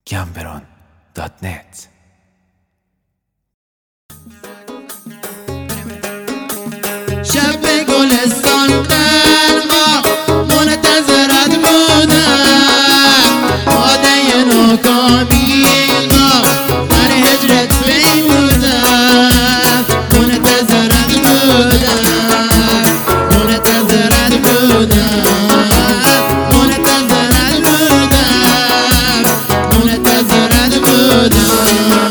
gambron.net. شب گلستان دلها منتظرت بودم، باده ناکامیها در هجرت پیمودم، منتظرت بودم، منتظرت بودم، منتظرت بودم، منتظرت بودم.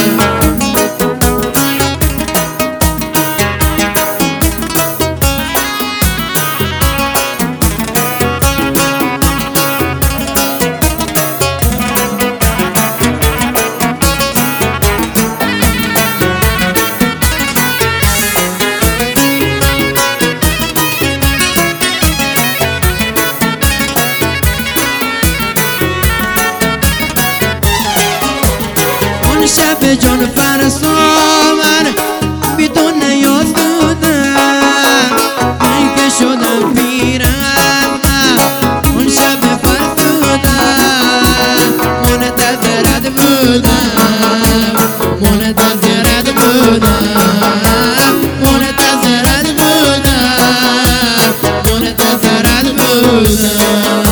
شب جان فرسا من بی تو نیاز بودم، من که شدم پیرم اون شب فرسودم، منتظرت بودم، منتظرت بودم، منتظرت بودم، منتظرت بودم.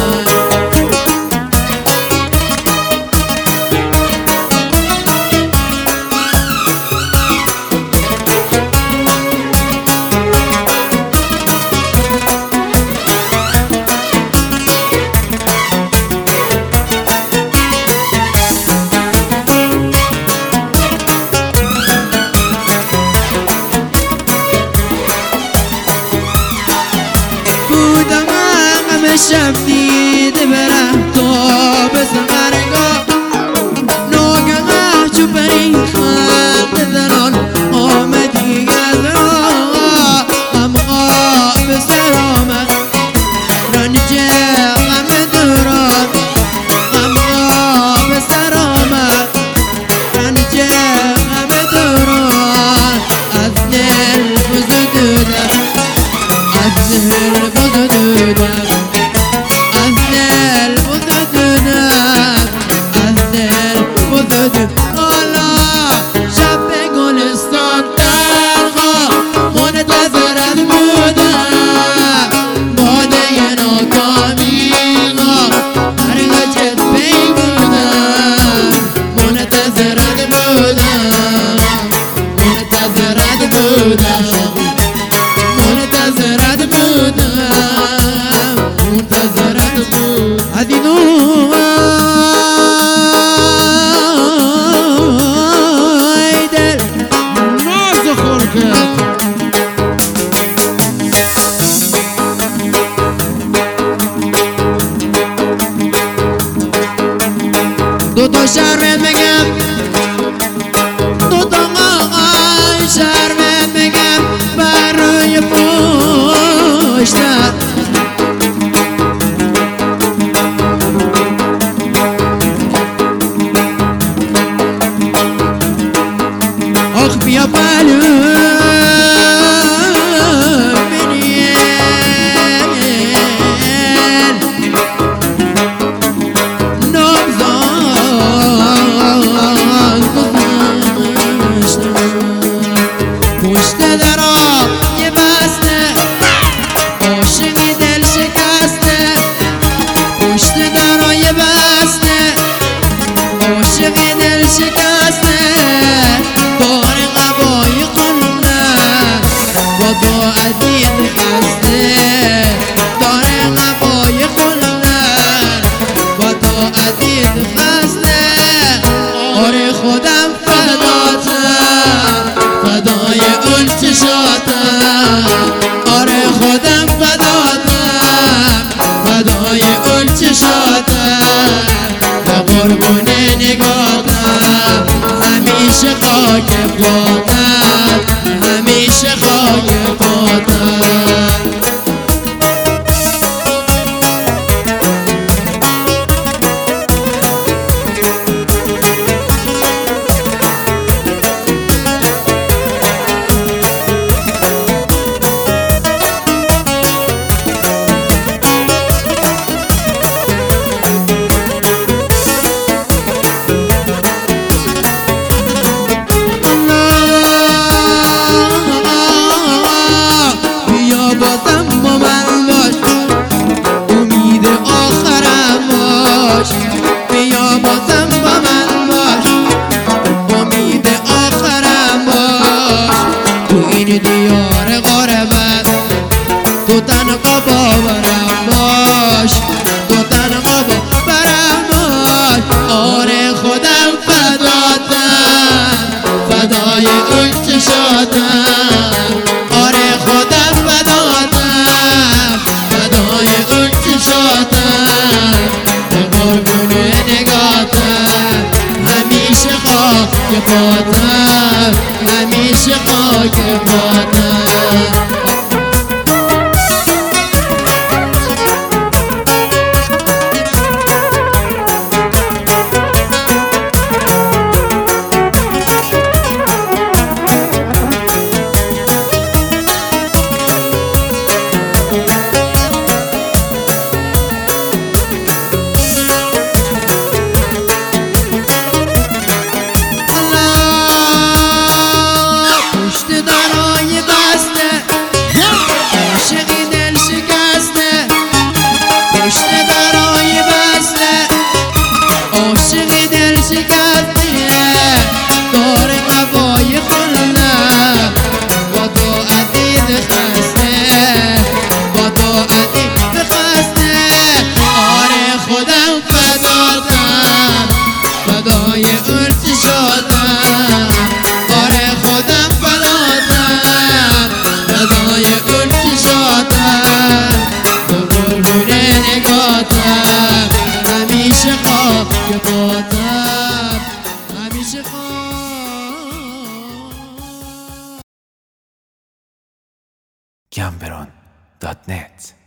شب دیده برم تو بسمرگاه ناگه چو برین خلق زنان آمدی از راه، غم آب سر آمد رنج غم دوران، غم آب سر آمد رنج غم دوران، از دل بزدودم، از دل بزدودم، شب گلستان دلها منتظرت بودم، باده ناکامیها در هجرت پیمودم، منتظرت بودم، منتظرت بودم، منتظرت بودم، منتظرت بودم. دو تا شرمت بگم، دو تا آقای شرمت بگم بر روی پشتم، آخ بیا پلو پشت درا یه بسته عاشقی دل شکسته، پشت درا یه بسته عاشقی دل شکسته، دار قبای خونه با تو عدید خسته، دار قبای خونه با تو عدید خسته، آره خودم فداتم فدای اون چشاتم، آره خودم فداتم فدای اون چشاتم، به قربون نگاتم همیشه خاک پاتم، همیشه خاک پاتم. عاشقی دل شکسته دار قبای خلم با تو عدید خسته با تو عدید خسته آره خودم فداتم فدای اون شدم آره خودم فداتم فدای اون شدم تو قربون نگاتم همیشه خواهی باتم همیشه Gamberon.net